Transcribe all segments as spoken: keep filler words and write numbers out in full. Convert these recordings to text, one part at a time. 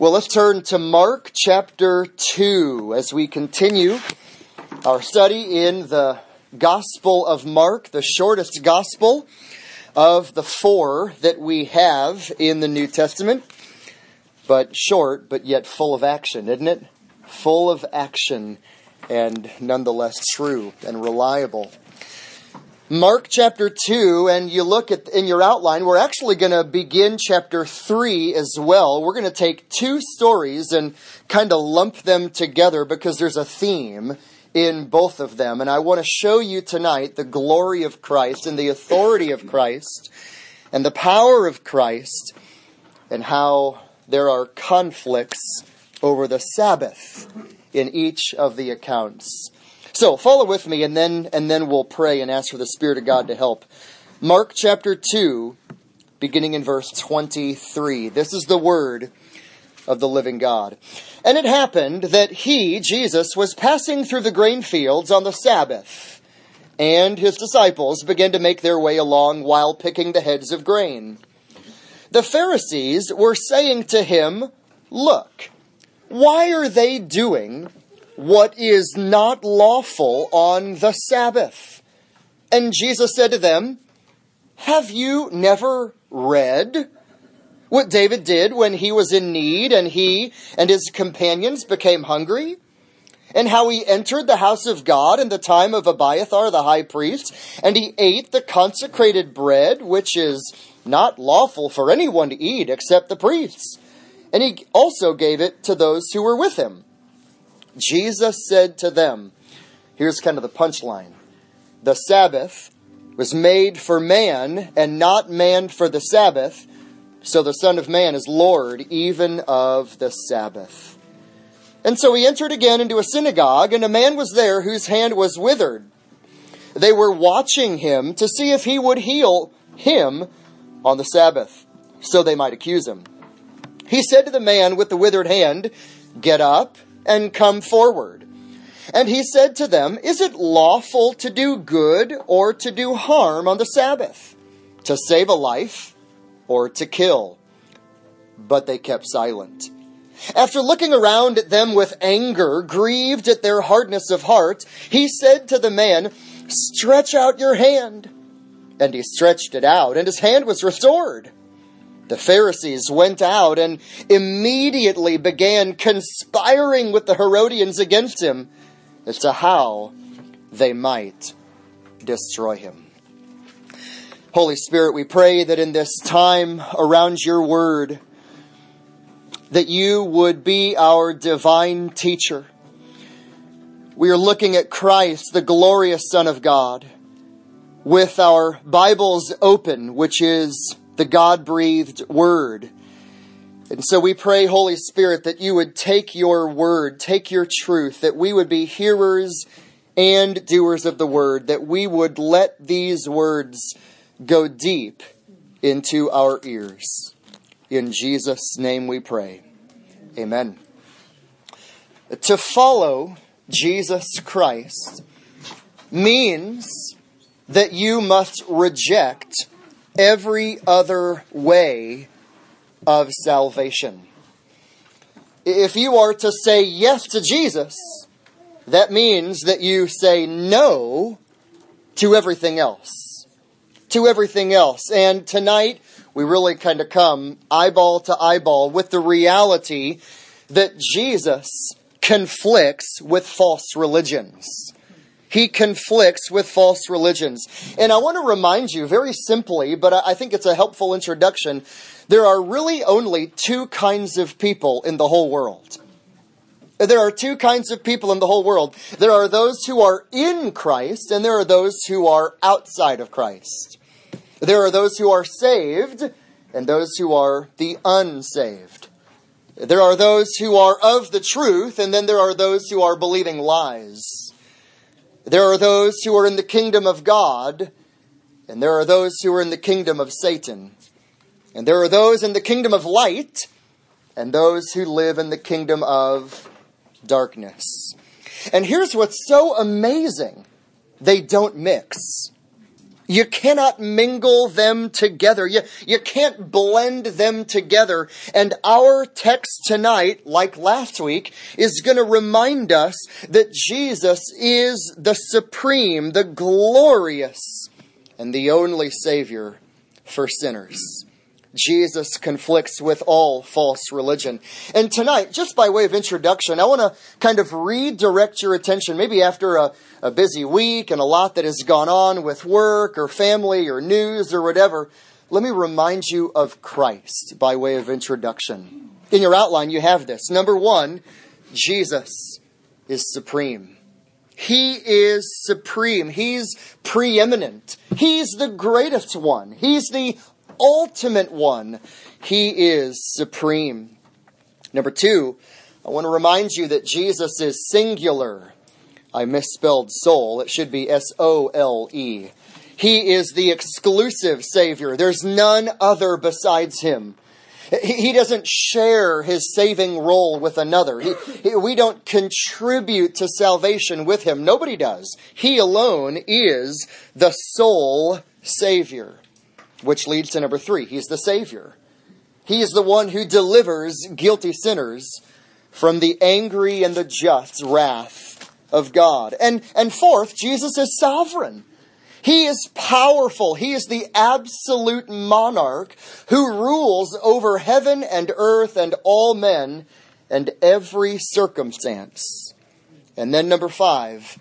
Well, let's turn to Mark chapter two as we continue our study in the Gospel of Mark, the shortest gospel of the four that we have in the New Testament. But short, but yet full of action, isn't it? Full of action and nonetheless true and reliable. Mark chapter two, and you look at in your outline, we're actually going to begin chapter three as well. We're going to take two stories and kind of lump them together because there's a theme in both of them. And I want to show you tonight the glory of Christ and the authority of Christ and the power of Christ and how there are conflicts over the Sabbath in each of the accounts. So follow with me and then and then we'll pray and ask for the Spirit of God to help. Mark chapter two, beginning in verse twenty-three. This is the word of the living God. And it happened that he, Jesus, was passing through the grain fields on the Sabbath, and his disciples began to make their way along while picking the heads of grain. The Pharisees were saying to him, "Look, why are they doing what is not lawful on the Sabbath?" And Jesus said to them, "Have you never read what David did when he was in need and he and his companions became hungry? And how he entered the house of God in the time of Abiathar the high priest, and he ate the consecrated bread, which is not lawful for anyone to eat except the priests. And he also gave it to those who were with him." Jesus said to them, here's kind of the punchline, "The Sabbath was made for man, and not man for the Sabbath. So the Son of Man is Lord even of the Sabbath." And so he entered again into a synagogue, and a man was there whose hand was withered. They were watching him to see if he would heal him on the Sabbath, so they might accuse him. He said to the man with the withered hand, "Get up and come forward." And he said to them, "Is it lawful to do good or to do harm on the Sabbath? To save a life or to kill?" But they kept silent. After looking around at them with anger, grieved at their hardness of heart, he said to the man, "Stretch out your hand." And he stretched it out, and his hand was restored. The Pharisees went out and immediately began conspiring with the Herodians against him as to how they might destroy him. Holy Spirit, we pray that in this time around your word, that you would be our divine teacher. We are looking at Christ, the glorious Son of God, with our Bibles open, which is the God-breathed word. And so we pray, Holy Spirit, that you would take your word, take your truth, that we would be hearers and doers of the word, that we would let these words go deep into our ears. In Jesus' name we pray. Amen. To follow Jesus Christ means that you must reject every other way of salvation. If you are to say yes to Jesus, that means that you say no to everything else. To everything else. And tonight, we really kind of come eyeball to eyeball with the reality that Jesus conflicts with false religions. He conflicts with false religions. And I want to remind you very simply, but I think it's a helpful introduction, there are really only two kinds of people in the whole world. There are two kinds of people in the whole world. There are those who are in Christ, and there are those who are outside of Christ. There are those who are saved, and those who are the unsaved. There are those who are of the truth, and then there are those who are believing lies. There are those who are in the kingdom of God, and there are those who are in the kingdom of Satan. And there are those in the kingdom of light, and those who live in the kingdom of darkness. And here's what's so amazing. They don't mix. You cannot mingle them together. You, you can't blend them together. And our text tonight, like last week, is going to remind us that Jesus is the supreme, the glorious, and the only Savior for sinners. Jesus conflicts with all false religion. And tonight, just by way of introduction, I want to kind of redirect your attention, maybe after a, a busy week and a lot that has gone on with work or family or news or whatever. Let me remind you of Christ by way of introduction. In your outline, you have this. Number one, Jesus is supreme. He is supreme. He's preeminent. He's the greatest one. He's the ultimate one. He is supreme. Number two, I want to remind you that Jesus is singular. I misspelled soul. It should be S O L E. He is the exclusive Savior. There's none other besides Him. He doesn't share His saving role with another. He, he, we don't contribute to salvation with Him. Nobody does. He alone is the sole Savior. Which leads to number three. He's the Savior. He is the one who delivers guilty sinners from the angry and the just wrath of God. And, and fourth, Jesus is sovereign. He is powerful. He is the absolute monarch who rules over heaven and earth and all men and every circumstance. And then number five,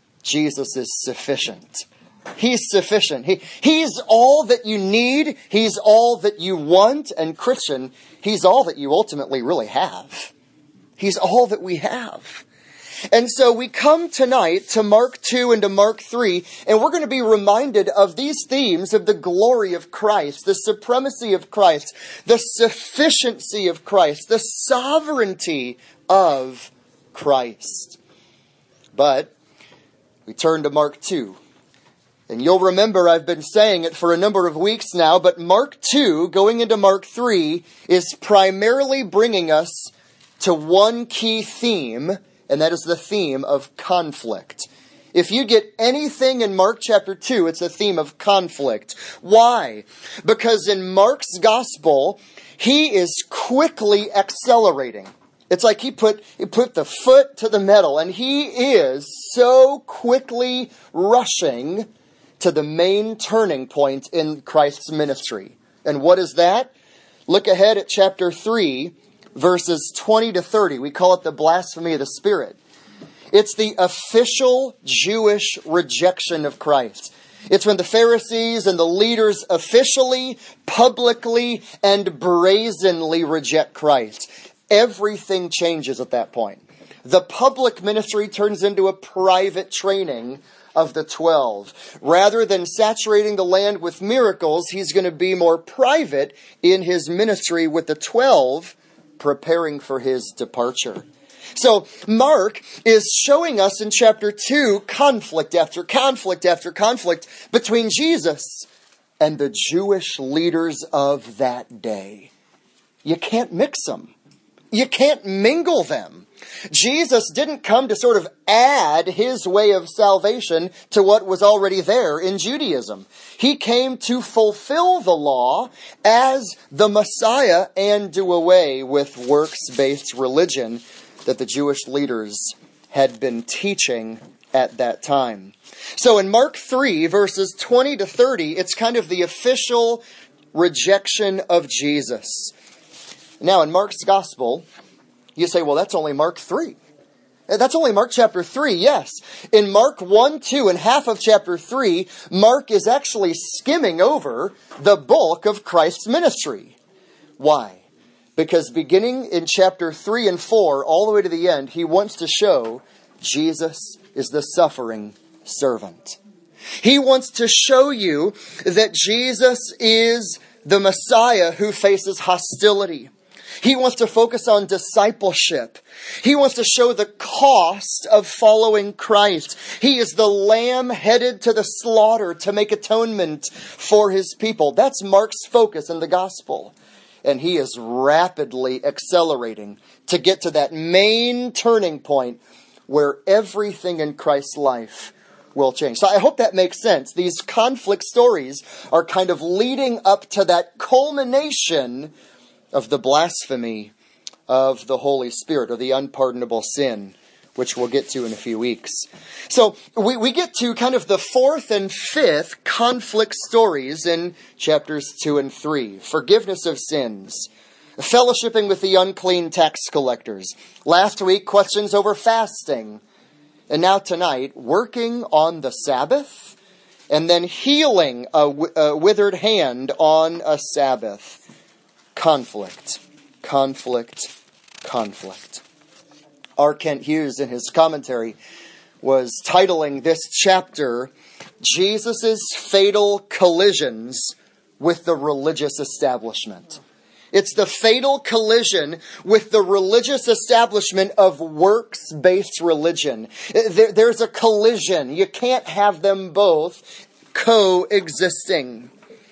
Jesus is sufficient. He's sufficient. He, he's all that you need. He's all that you want. And Christian, He's all that you ultimately really have. He's all that we have. And so we come tonight to Mark two and to Mark three, and we're going to be reminded of these themes of the glory of Christ, the supremacy of Christ, the sufficiency of Christ, the sovereignty of Christ. But we turn to Mark two. And you'll remember I've been saying it for a number of weeks now, but Mark two, going into Mark three, is primarily bringing us to one key theme, and that is the theme of conflict. If you get anything in Mark chapter two, it's a theme of conflict. Why? Because in Mark's gospel, he is quickly accelerating. It's like he put, he put the foot to the metal, and he is so quickly rushing to the main turning point in Christ's ministry. And what is that? Look ahead at chapter three, verses twenty to thirty. We call it the blasphemy of the Spirit. It's the official Jewish rejection of Christ. It's when the Pharisees and the leaders officially, publicly, and brazenly reject Christ. Everything changes at that point. The public ministry turns into a private training of the twelve. Rather than saturating the land with miracles, he's going to be more private in his ministry with the twelve, preparing for his departure. So Mark is showing us in chapter two conflict after conflict after conflict between Jesus and the Jewish leaders of that day. You can't mix them. You can't mingle them. Jesus didn't come to sort of add his way of salvation to what was already there in Judaism. He came to fulfill the law as the Messiah and do away with works-based religion that the Jewish leaders had been teaching at that time. So in Mark three, verses twenty to thirty, it's kind of the official rejection of Jesus. Now, in Mark's gospel, you say, well, that's only Mark three. That's only Mark chapter three, yes. In Mark one, two, and half of chapter three, Mark is actually skimming over the bulk of Christ's ministry. Why? Because beginning in chapter three and four, all the way to the end, he wants to show Jesus is the suffering servant. He wants to show you that Jesus is the Messiah who faces hostility. He wants to focus on discipleship. He wants to show the cost of following Christ. He is the lamb headed to the slaughter to make atonement for his people. That's Mark's focus in the gospel. And he is rapidly accelerating to get to that main turning point where everything in Christ's life will change. So I hope that makes sense. These conflict stories are kind of leading up to that culmination of the blasphemy of the Holy Spirit, or the unpardonable sin, which we'll get to in a few weeks. So we, we get to kind of the fourth and fifth conflict stories in chapters two and three. Forgiveness of sins, fellowshipping with the unclean tax collectors. Last week, questions over fasting. And now tonight, working on the Sabbath, and then healing a, a withered hand on a Sabbath. Conflict, conflict, conflict. R. Kent Hughes, in his commentary, was titling this chapter, Jesus' Fatal Collisions with the Religious Establishment. It's the fatal collision with the religious establishment of works-based religion. There, there's a collision. You can't have them both coexisting.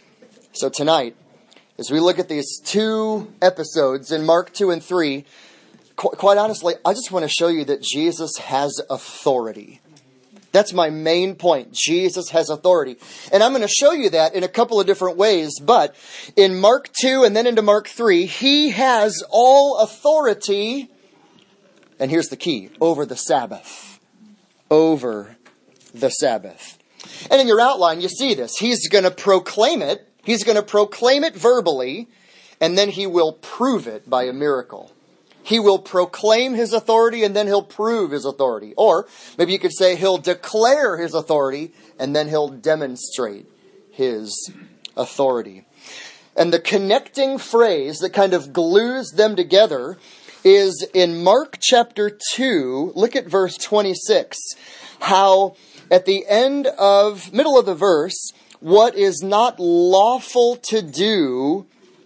So tonight, as we look at these two episodes in Mark two and three, qu- quite honestly, I just want to show you that Jesus has authority. That's my main point. Jesus has authority. And I'm going to show you that in a couple of different ways. But in Mark two and then into Mark three, he has all authority. And here's the key. Over the Sabbath. Over the Sabbath. And in your outline, you see this. He's going to proclaim it. He's going to proclaim it verbally. And then he will prove it by a miracle. He will proclaim his authority and then he'll prove his authority. Or maybe you could say he'll declare his authority and then he'll demonstrate his authority. And the connecting phrase that kind of glues them together is in Mark chapter two. Look at verse twenty-six. How at the end of, middle of the verse, what is not lawful to do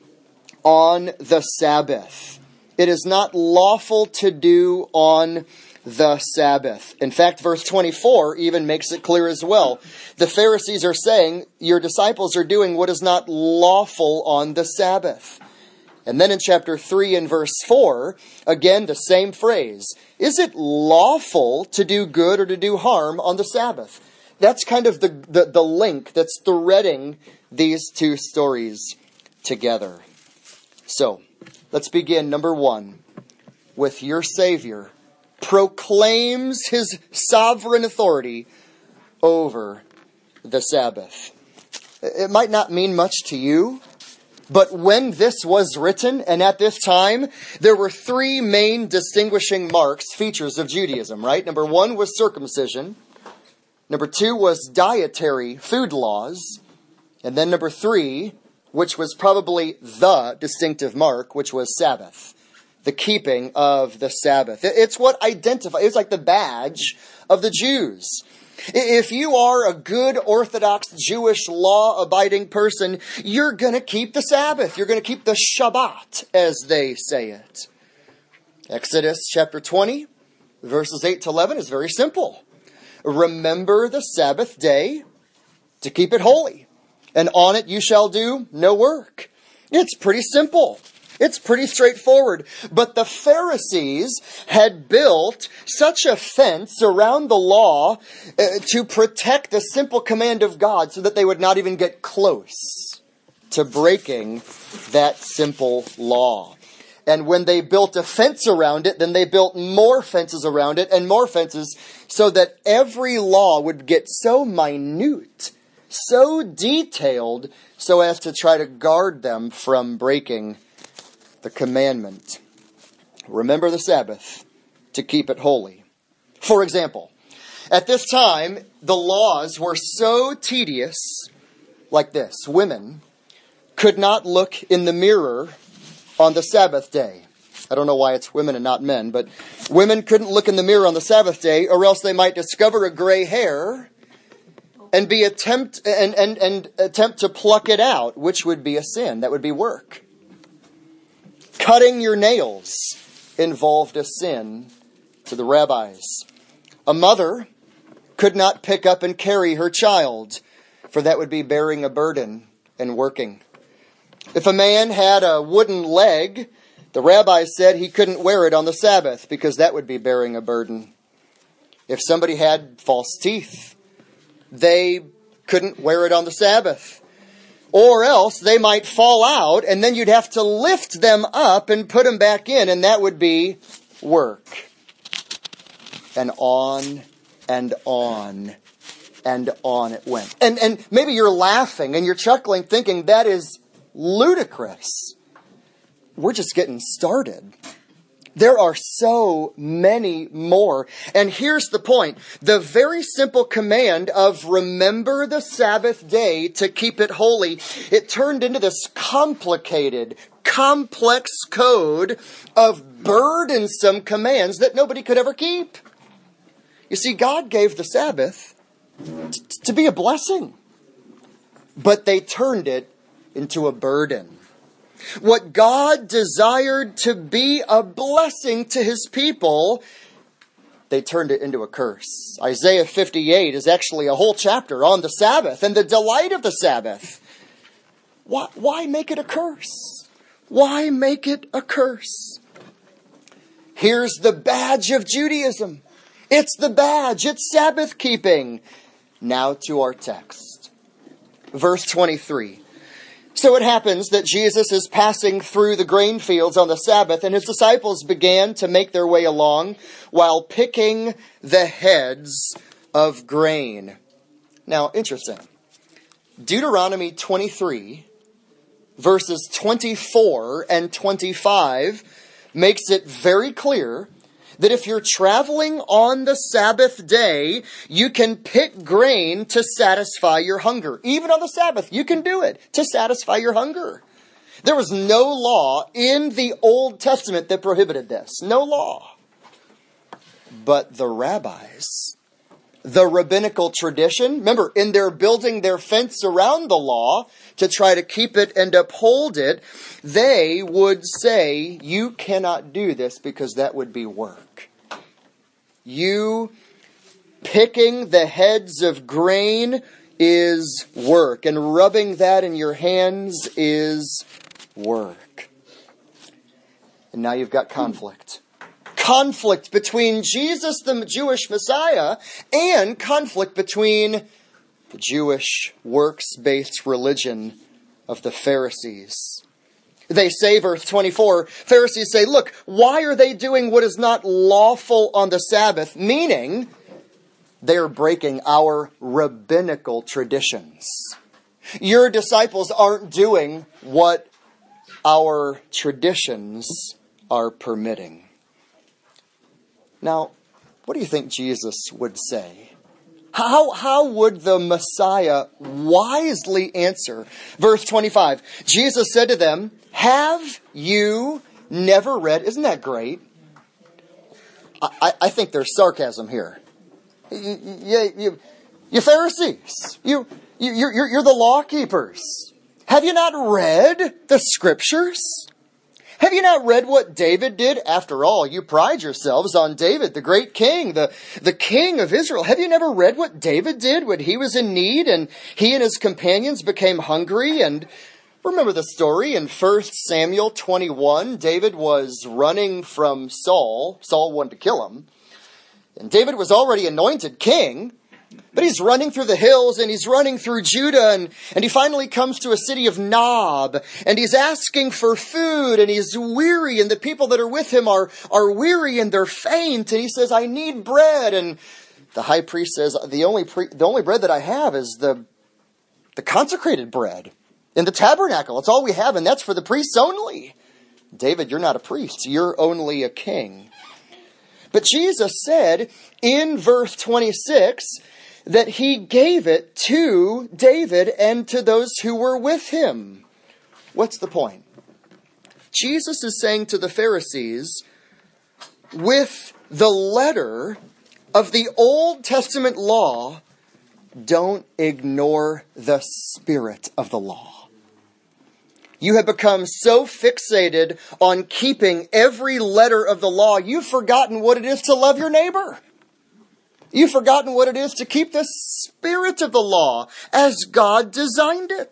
on the Sabbath. It is not lawful to do on the Sabbath. In fact, verse twenty-four even makes it clear as well. The Pharisees are saying, your disciples are doing what is not lawful on the Sabbath. And then in chapter three and verse four, again, the same phrase. Is it lawful to do good or to do harm on the Sabbath? That's kind of the, the, the link that's threading these two stories together. So, let's begin, number one, with your Savior proclaims his sovereign authority over the Sabbath. It might not mean much to you, but when this was written, and at this time, there were three main distinguishing marks, features of Judaism, right? Number one was circumcision. Number two was dietary food laws. And then number three, which was probably the distinctive mark, which was Sabbath, the keeping of the Sabbath. It's what identifies, it's like the badge of the Jews. If you are a good Orthodox Jewish law-abiding person, you're going to keep the Sabbath. You're going to keep the Shabbat, as they say it. Exodus chapter twenty, verses eight to eleven is very simple. Remember the Sabbath day to keep it holy. And on it you shall do no work. It's pretty simple. It's pretty straightforward. But the Pharisees had built such a fence around the law uh, to protect the simple command of God so that they would not even get close to breaking that simple law. And when they built a fence around it, then they built more fences around it and more fences so that every law would get so minute, so detailed, so as to try to guard them from breaking the commandment. Remember the Sabbath to keep it holy. For example, at this time, the laws were so tedious, like this. Women could not look in the mirror on the Sabbath day. I don't know why it's women and not men, but women couldn't look in the mirror on the Sabbath day, or else they might discover a gray hair and be attempt and, and, and attempt to pluck it out, which would be a sin. That would be work. Cutting your nails involved a sin to the rabbis. A mother could not pick up and carry her child, for that would be bearing a burden and working. If a man had a wooden leg, the rabbi said he couldn't wear it on the Sabbath because that would be bearing a burden. If somebody had false teeth, they couldn't wear it on the Sabbath. Or else they might fall out, and then you'd have to lift them up and put them back in, and that would be work. And on and on and on it went. And and maybe you're laughing and you're chuckling, thinking that is ludicrous. We're just getting started. There are so many more. And here's the point. The very simple command of remember the Sabbath day to keep it holy, it turned into this complicated, complex code of burdensome commands that nobody could ever keep. You see, God gave the Sabbath t- to be a blessing, but they turned it into a burden. What God desired to be a blessing to his people, they turned it into a curse. Isaiah fifty-eight is actually a whole chapter on the Sabbath and the delight of the Sabbath. Why, why make it a curse? Why make it a curse? Here's the badge of Judaism. It's the badge. It's Sabbath keeping. Now to our text. Verse twenty-three. So it happens that Jesus is passing through the grain fields on the Sabbath, and his disciples began to make their way along while picking the heads of grain. Now, interesting. Deuteronomy twenty-three, verses twenty-four and twenty-five, makes it very clear that if you're traveling on the Sabbath day, you can pick grain to satisfy your hunger. Even on the Sabbath, you can do it to satisfy your hunger. There was no law in the Old Testament that prohibited this. No law. But the rabbis, the rabbinical tradition, remember, in their building their fence around the law to try to keep it and uphold it, they would say, you cannot do this because that would be work. You picking the heads of grain is work, and rubbing that in your hands is work. And now you've got conflict. Conflict between Jesus, the Jewish Messiah, and conflict between the Jewish works-based religion of the Pharisees. They say, verse twenty-four, Pharisees say, look, why are they doing what is not lawful on the Sabbath? Meaning, they are breaking our rabbinical traditions. Your disciples aren't doing what our traditions are permitting. Now, what do you think Jesus would say? How, how would the Messiah wisely answer? Verse twenty-five, Jesus said to them, have you never read? Isn't that great? I, I think there's sarcasm here. You, you, you, you Pharisees, you, you, you're, you're the law keepers. Have you not read the scriptures? Have you not read what David did? After all, you pride yourselves on David, the great king, the, the king of Israel. Have you never read what David did when he was in need and he and his companions became hungry? And remember the story in First Samuel twenty-one. David was running from Saul. Saul wanted to kill him. And David was already anointed king. But he's running through the hills and he's running through Judah and, and he finally comes to a city of Nob and he's asking for food and he's weary and the people that are with him are, are weary and they're faint and he says, I need bread. And the high priest says, the only pre- the only bread that I have is the, the consecrated bread in the tabernacle. It's all we have and that's for the priests only. David, you're not a priest. You're only a king. But Jesus said in verse twenty-six that he gave it to David and to those who were with him. What's the point? Jesus is saying to the Pharisees, with the letter of the Old Testament law, don't ignore the spirit of the law. You have become so fixated on keeping every letter of the law, you've forgotten what it is to love your neighbor. You've forgotten what it is to keep the spirit of the law as God designed it.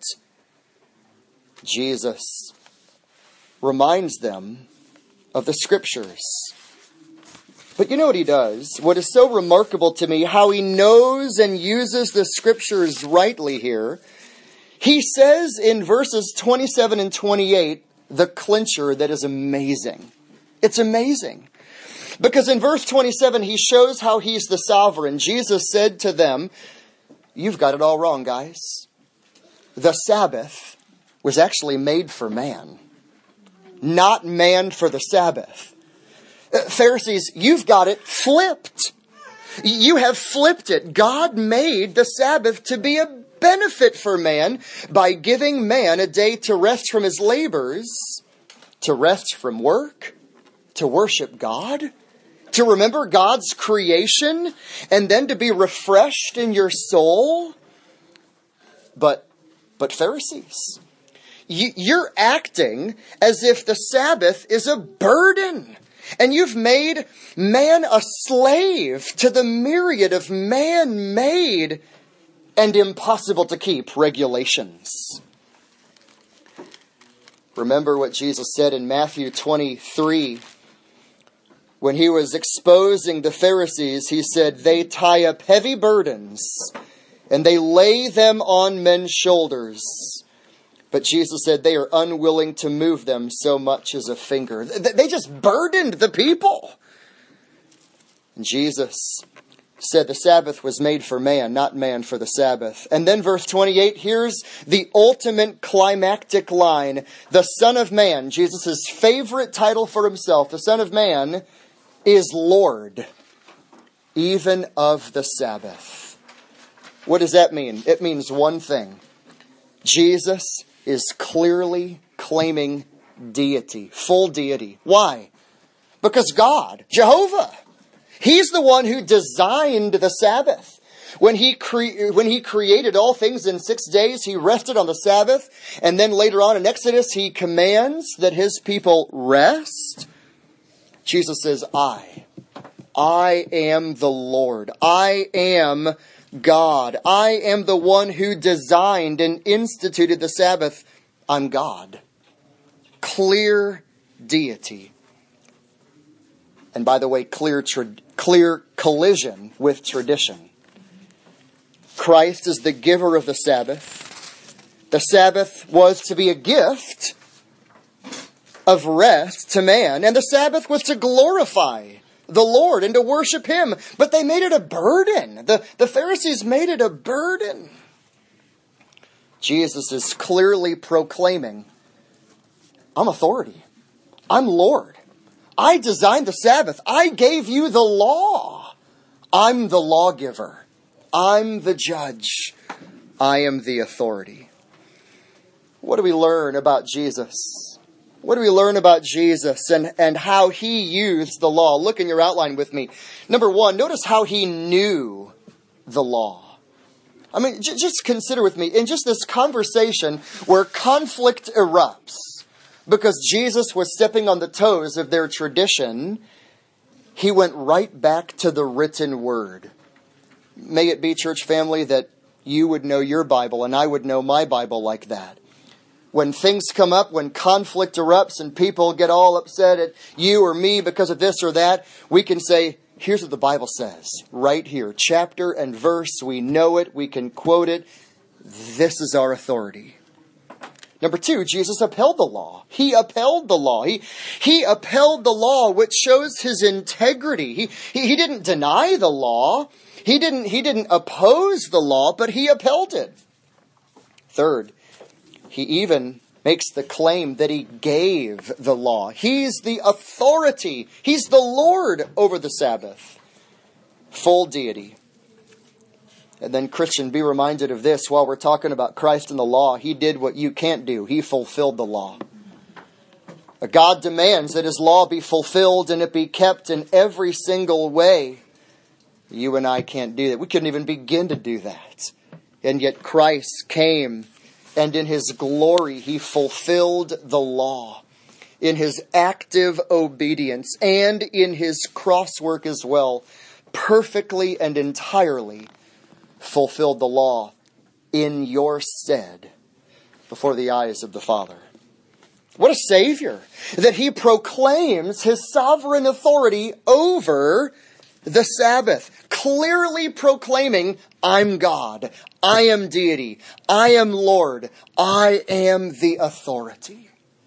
Jesus reminds them of the scriptures. But you know what he does? What is so remarkable to me, how he knows and uses the scriptures rightly here. He says in verses twenty-seven and twenty-eight, the clincher that is amazing. It's amazing. Because in verse twenty-seven, he shows how he's the sovereign. Jesus said to them, you've got it all wrong, guys. The Sabbath was actually made for man, not man for the Sabbath. Pharisees, you've got it flipped. You have flipped it. God made the Sabbath to be a benefit for man by giving man a day to rest from his labors, to rest from work, to worship God, to remember God's creation, and then to be refreshed in your soul. But, but Pharisees, you, you're acting as if the Sabbath is a burden. And you've made man a slave to the myriad of man-made and impossible to keep regulations. Remember what Jesus said in Matthew twenty-three. When he was exposing the Pharisees, he said, they tie up heavy burdens and they lay them on men's shoulders. But Jesus said they are unwilling to move them so much as a finger. They just burdened the people. And Jesus said the Sabbath was made for man, not man for the Sabbath. And then verse twenty-eight, here's the ultimate climactic line. The Son of Man, Jesus' favorite title for himself, the Son of Man is Lord, even of the Sabbath. What does that mean? It means one thing. Jesus is clearly claiming deity, full deity. Why? Because God, Jehovah, He's the one who designed the Sabbath. When he, cre- when he created all things in six days, He rested on the Sabbath. And then later on in Exodus, He commands that His people rest. Jesus says, I, I am the Lord. I am God. I am the one who designed and instituted the Sabbath. I'm God. Clear deity. And by the way, clear tra- clear collision with tradition. Christ is the giver of the Sabbath. The Sabbath was to be a gift of rest to man, and the Sabbath was to glorify the Lord and to worship Him. But they made it a burden. The, the Pharisees made it a burden. Jesus is clearly proclaiming, I'm authority. I'm Lord. I designed the Sabbath. I gave you the law. I'm the lawgiver. I'm the judge. I am the authority. What do we learn about Jesus? What do we learn about Jesus and, and how He used the law? Look in your outline with me. Number one, notice how He knew the law. I mean, j- just consider with me, in just this conversation where conflict erupts, because Jesus was stepping on the toes of their tradition, He went right back to the written word. May it be, church family, that you would know your Bible and I would know my Bible like that. When things come up, when conflict erupts and people get all upset at you or me because of this or that, we can say, here's what the Bible says. Right here, chapter and verse, we know it, we can quote it. This is our authority. Number two, Jesus upheld the law. He upheld the law. He, he upheld the law, which shows His integrity. He, he, he didn't deny the law. He didn't, he didn't oppose the law, but He upheld it. Third, He even makes the claim that He gave the law. He's the authority. He's the Lord over the Sabbath. Full deity. And then, Christian, be reminded of this while we're talking about Christ and the law. He did what you can't do. He fulfilled the law. God demands that His law be fulfilled and it be kept in every single way. You and I can't do that. We couldn't even begin to do that. And yet Christ came, and in His glory He fulfilled the law. In His active obedience and in His cross work as well, perfectly and entirely fulfilled the law in your stead before the eyes of the Father. What a Savior, that he proclaims his sovereign authority over the Sabbath, clearly proclaiming, I'm God, I am deity, I am Lord, I am the authority.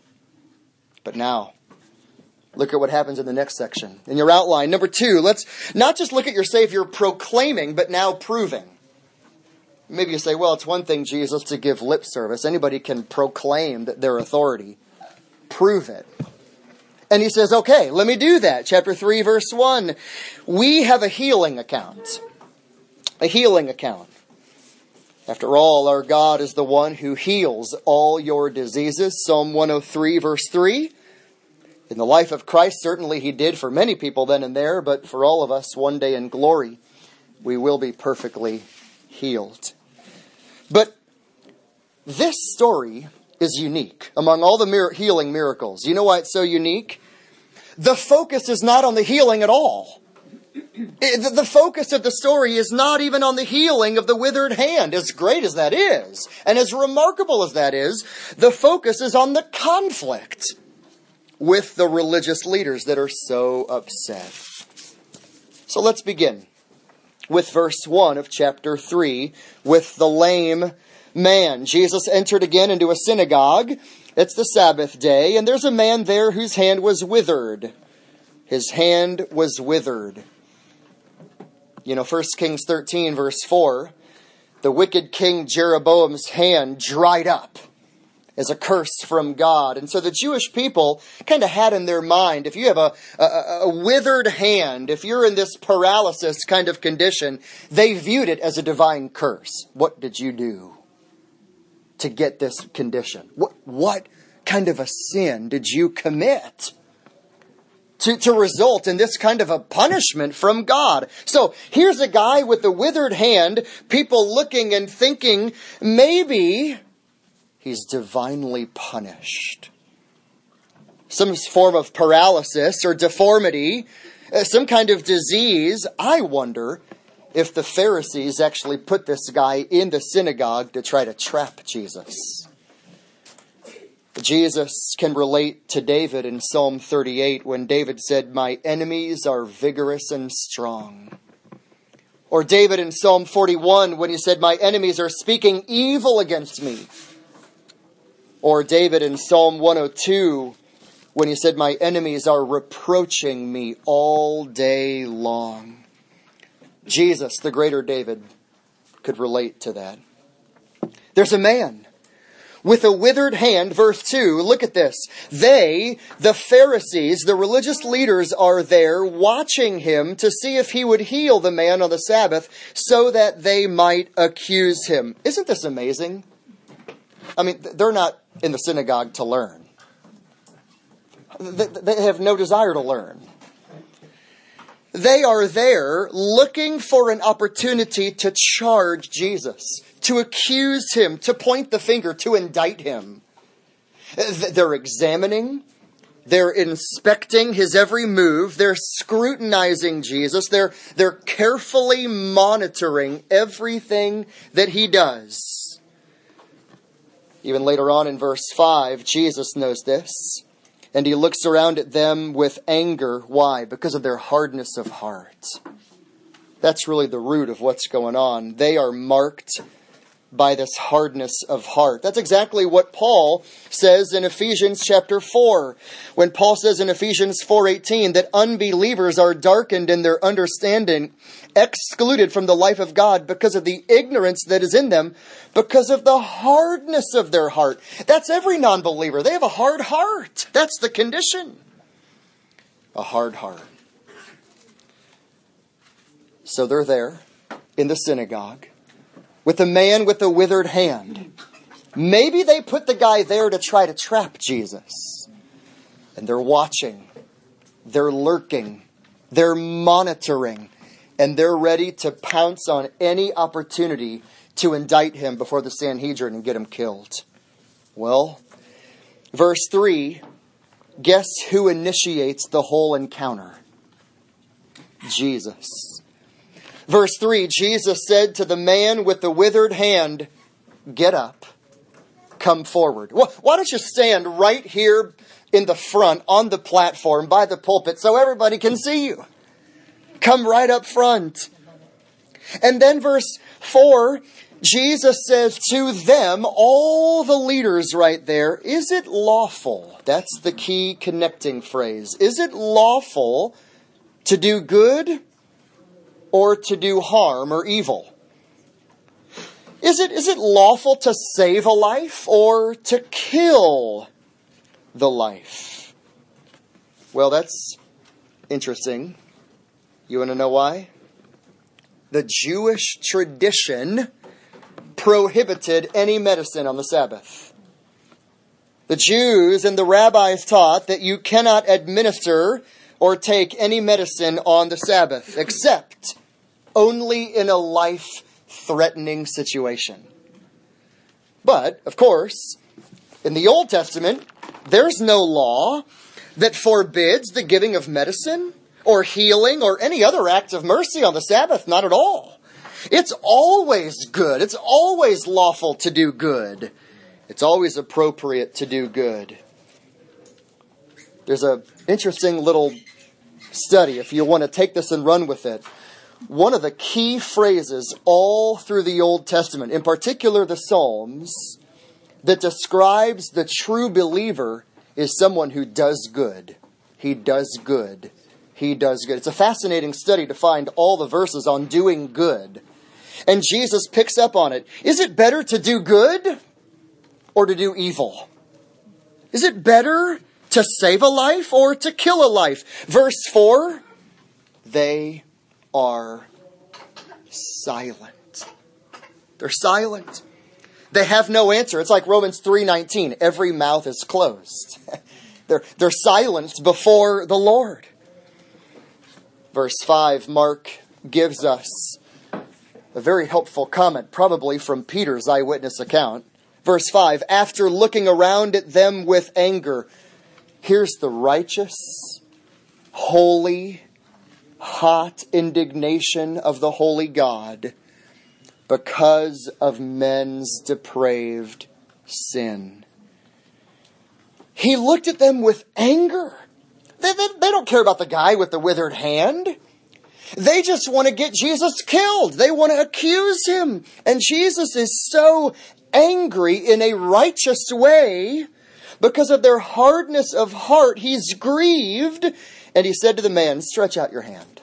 But now, look at what happens in the next section. In your outline, number two, let's not just look at your Savior proclaiming, but now proving. Maybe you say, well, it's one thing, Jesus, to give lip service. Anybody can proclaim their authority. Prove it. And he says, okay, let me do that. Chapter three, verse one. We have a healing account. A healing account. After all, our God is the one who heals all your diseases. Psalm one oh three, verse three. In the life of Christ, certainly he did for many people then and there, but for all of us, one day in glory, we will be perfectly healed. But this story is unique among all the mir- healing miracles. You know why it's so unique? The focus is not on the healing at all. It, the focus of the story is not even on the healing of the withered hand, as great as that is, and as remarkable as that is. The focus is on the conflict with the religious leaders that are so upset. So let's begin with verse one of chapter three, with the lame man. Jesus entered again into a synagogue. It's the Sabbath day, and there's a man there whose hand was withered. His hand was withered. You know, First Kings thirteen, verse four, the wicked king Jeroboam's hand dried up as a curse from God. And so the Jewish people kind of had in their mind, if you have a, a, a withered hand, if you're in this paralysis kind of condition, they viewed it as a divine curse. What did you do to get this condition? What, what kind of a sin did you commit to, to result in this kind of a punishment from God? So here's a guy with the withered hand, people looking and thinking, maybe he's divinely punished. Some form of paralysis or deformity, some kind of disease. I wonder if the Pharisees actually put this guy in the synagogue to try to trap Jesus. Jesus can relate to David in Psalm thirty-eight when David said, my enemies are vigorous and strong. Or David in Psalm forty-one when he said, my enemies are speaking evil against me. Or David in Psalm one oh two when he said, my enemies are reproaching me all day long. Jesus, the greater David, could relate to that. There's a man with a withered hand, verse two. Look at this. They, the Pharisees, the religious leaders, are there watching him to see if he would heal the man on the Sabbath so that they might accuse him. Isn't this amazing? I mean, they're not in the synagogue to learn. They have no desire to learn. They are there looking for an opportunity to charge Jesus, to accuse him, to point the finger, to indict him. They're examining, they're inspecting his every move, they're scrutinizing Jesus, they're, they're carefully monitoring everything that he does. Even later on in verse five, Jesus knows this. And he looks around at them with anger. Why? Because of their hardness of heart. That's really the root of what's going on. They are marked by this hardness of heart. That's exactly what Paul says in Ephesians chapter four. When Paul says in Ephesians four eighteen that unbelievers are darkened in their understanding, excluded from the life of God because of the ignorance that is in them, because of the hardness of their heart. That's every non-believer. They have a hard heart. That's the condition. A hard heart. So they're there in the synagogue with a man with a withered hand. Maybe they put the guy there to try to trap Jesus. And they're watching. They're lurking. They're monitoring. And they're ready to pounce on any opportunity to indict him before the Sanhedrin and get him killed. Well, verse three, guess who initiates the whole encounter? Jesus. Verse three, Jesus said to the man with the withered hand, get up, come forward. Why don't you stand right here in the front on the platform by the pulpit so everybody can see you? Come right up front. And then verse four, Jesus says to them, all the leaders right there, is it lawful? That's the key connecting phrase. Is it lawful to do good or to do harm or evil? Is it, is it lawful to save a life or to kill the life? Well, that's interesting. You want to know why? The Jewish tradition prohibited any medicine on the Sabbath. The Jews and the rabbis taught that you cannot administer or take any medicine on the Sabbath, except only in a life-threatening situation. But, of course, in the Old Testament, there's no law that forbids the giving of medicine or healing or any other act of mercy on the Sabbath. Not at all. It's always good. It's always lawful to do good. It's always appropriate to do good. There's an interesting little study, if you want to take this and run with it. One of the key phrases all through the Old Testament, in particular the Psalms, that describes the true believer is someone who does good. He does good. He does good. It's a fascinating study to find all the verses on doing good. And Jesus picks up on it. Is it better to do good or to do evil? Is it better to save a life or to kill a life? Verse four, they are silent. They're silent. They have no answer. It's like Romans three nineteen. Every mouth is closed. they're, they're silenced before the Lord. Verse five, Mark gives us a very helpful comment, probably from Peter's eyewitness account. Verse five, after looking around at them with anger, here's the righteous, holy, hot indignation of the holy God because of men's depraved sin. He looked at them with anger. They, they, they don't care about the guy with the withered hand. They just want to get Jesus killed. They want to accuse him. And Jesus is so angry in a righteous way because of their hardness of heart. He's grieved. And he said to the man, stretch out your hand.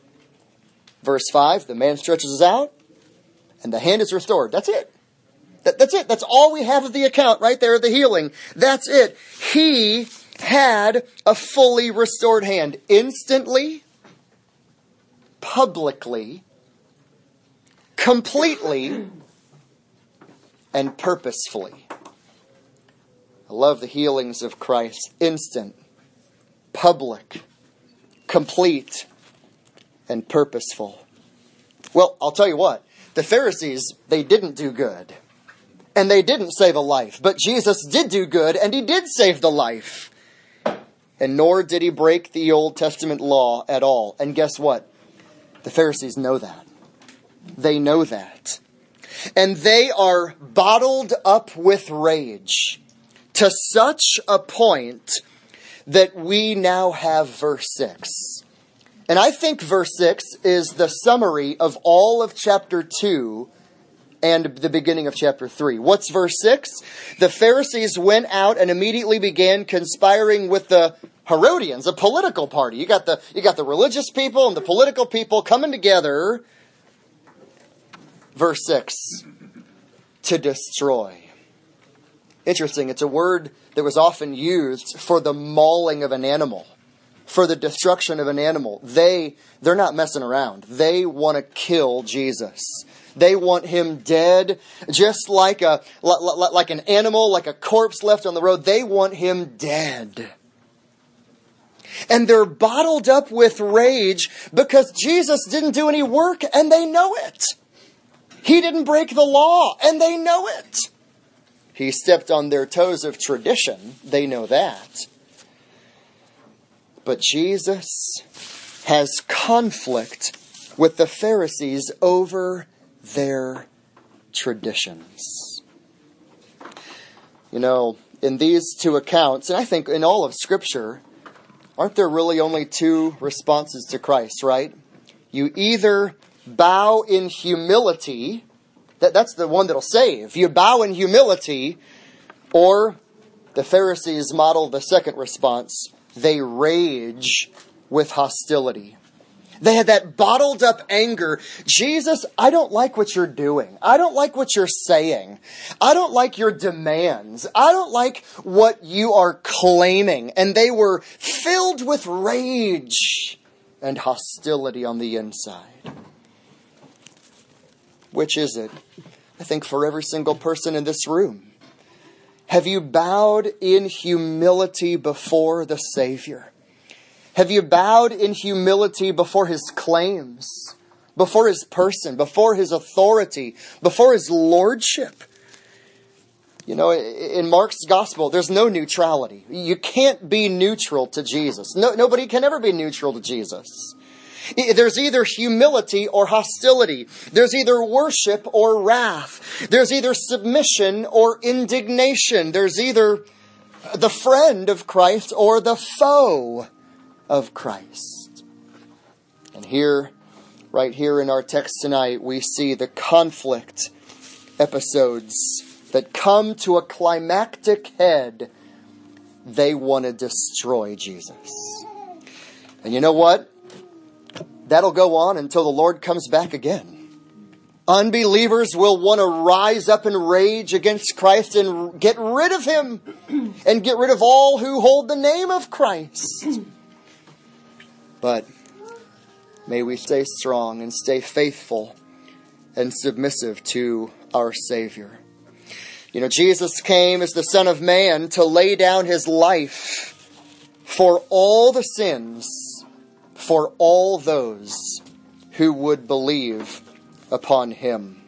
Verse five, the man stretches out and the hand is restored. That's it. That, that's it. That's all we have of the account right there, the healing. That's it. He had a fully restored hand instantly, publicly, completely, and purposefully. I love the healings of Christ. Instant, public, complete, and purposeful. Well, I'll tell you what. The Pharisees, they didn't do good. And they didn't save a life. But Jesus did do good, and he did save the life. And nor did he break the Old Testament law at all. And guess what? The Pharisees know that. They know that. And they are bottled up with rage to such a point that we now have verse six. And I think verse six is the summary of all of chapter two and the beginning of chapter three. What's verse six? The Pharisees went out and immediately began conspiring with the Herodians, a political party. You got the, you got the religious people and the political people coming together. Verse six, to destroy. Interesting, it's a word that was often used for the mauling of an animal, for the destruction of an animal. They, they're not messing around. They want to kill Jesus. They want him dead, just like a like an animal, like a corpse left on the road. They want him dead. And they're bottled up with rage because Jesus didn't do any work, and they know it. He didn't break the law, and they know it. He stepped on their toes of tradition. They know that. But Jesus has conflict with the Pharisees over their traditions. You know, in these two accounts, and I think in all of Scripture, aren't there really only two responses to Christ, right? You either bow in humility, that, that's the one that'll save. You bow in humility, or the Pharisees model the second response. They rage with hostility. They had that bottled up anger. Jesus, I don't like what you're doing. I don't like what you're saying. I don't like your demands. I don't like what you are claiming. And they were filled with rage and hostility on the inside. Which is it? I think for every single person in this room. Have you bowed in humility before the Savior? Have you bowed in humility before His claims, before His person, before His authority, before His lordship? You know, in Mark's gospel, there's no neutrality. You can't be neutral to Jesus. No, nobody can ever be neutral to Jesus. There's either humility or hostility. There's either worship or wrath. There's either submission or indignation. There's either the friend of Christ or the foe of Christ. And here, right here in our text tonight, we see the conflict episodes that come to a climactic head. They want to destroy Jesus. And you know what? That'll go on until the Lord comes back again. Unbelievers will want to rise up in rage against Christ and get rid of Him and get rid of all who hold the name of Christ. But may we stay strong and stay faithful and submissive to our Savior. You know, Jesus came as the Son of Man to lay down His life for all the sins, for all those who would believe upon Him.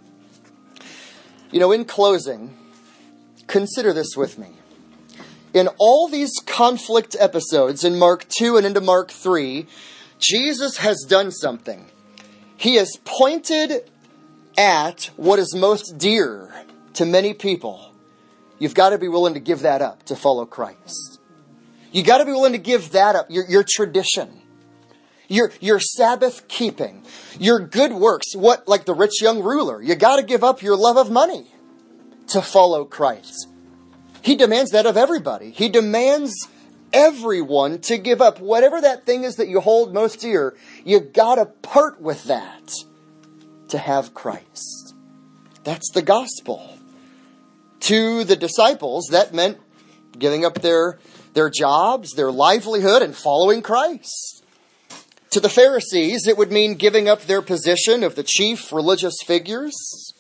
You know, in closing, consider this with me. In all these conflict episodes in Mark two and into Mark three, Jesus has done something. He has pointed at what is most dear to many people. You've got to be willing to give that up to follow Christ. You've got to be willing to give that up, your, your tradition, your, your Sabbath keeping, your good works. What, like the rich young ruler, you got to give up your love of money to follow Christ. He demands that of everybody. He demands everyone to give up whatever that thing is that you hold most dear. You gotta part with that to have Christ. That's the gospel. To the disciples, that meant giving up their, their jobs, their livelihood, and following Christ. To the Pharisees, it would mean giving up their position of the chief religious figures.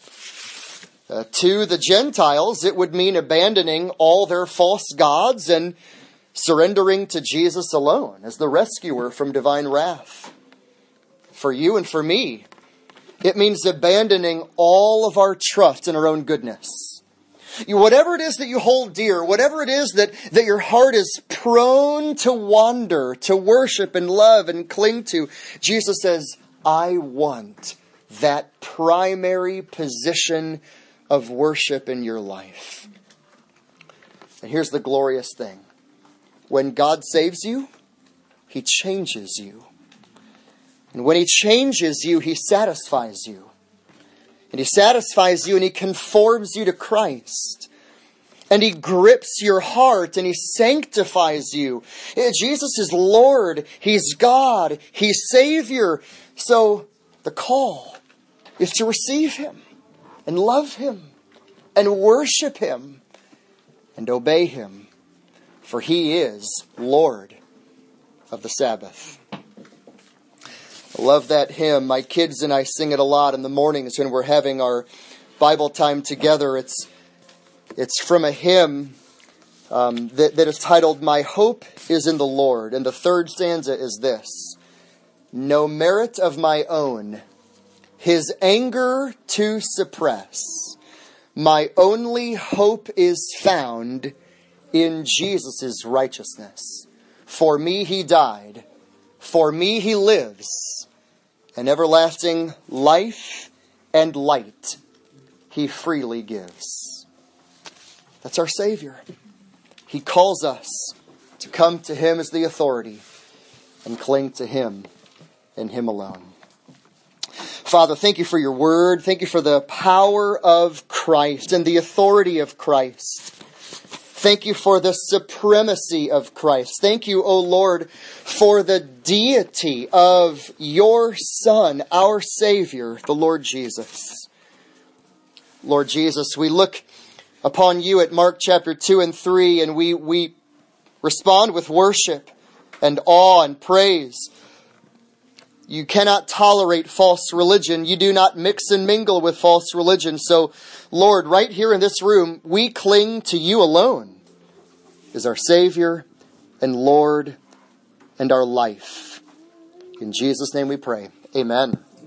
Uh, to the Gentiles, it would mean abandoning all their false gods and surrendering to Jesus alone as the rescuer from divine wrath. For you and for me, it means abandoning all of our trust in our own goodness. You, whatever it is that you hold dear, whatever it is that, that your heart is prone to wander, to worship and love and cling to, Jesus says, I want that primary position of worship in your life. And here's the glorious thing. When God saves you, He changes you. And when He changes you, He satisfies you. And He satisfies you and He conforms you to Christ. And He grips your heart and He sanctifies you. Jesus is Lord. He's God. He's Savior. So the call is to receive Him and love Him and worship Him and obey Him. For He is Lord of the Sabbath. I love that hymn. My kids and I sing it a lot in the mornings when we're having our Bible time together. It's it's from a hymn um, that, that is titled, My Hope is in the Lord. And the third stanza is this. No merit of my own, His anger to suppress. My only hope is found in Jesus' righteousness. For me He died. For me He lives. And everlasting life and light He freely gives. That's our Savior. He calls us to come to Him as the authority and cling to Him and Him alone. Father, thank you for your word. Thank you for the power of Christ and the authority of Christ. Thank you for the supremacy of Christ. Thank you, O Lord, for the deity of your Son, our Savior, the Lord Jesus. Lord Jesus, we look upon you at Mark chapter two and three, and we, we respond with worship and awe and praise. You cannot tolerate false religion. You do not mix and mingle with false religion. So, Lord, right here in this room, we cling to you alone as our Savior and Lord and our life. In Jesus' name we pray. Amen.